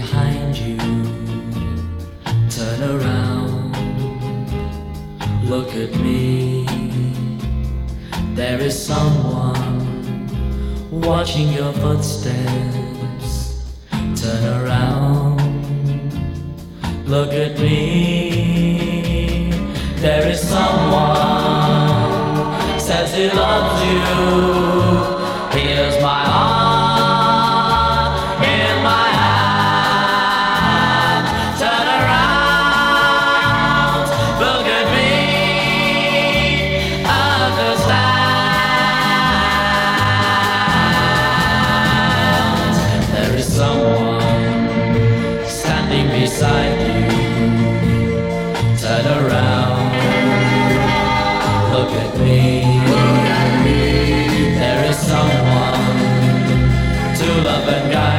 behind you. Turn around, look at me. There is someone watching your footsteps. Turn around, look at me. There is someone says he loves you. Here's my heart in my hand. Turn around, look at me. Understand. There is someone standing beside you. Turn around, look at me. There is someone to love and guide.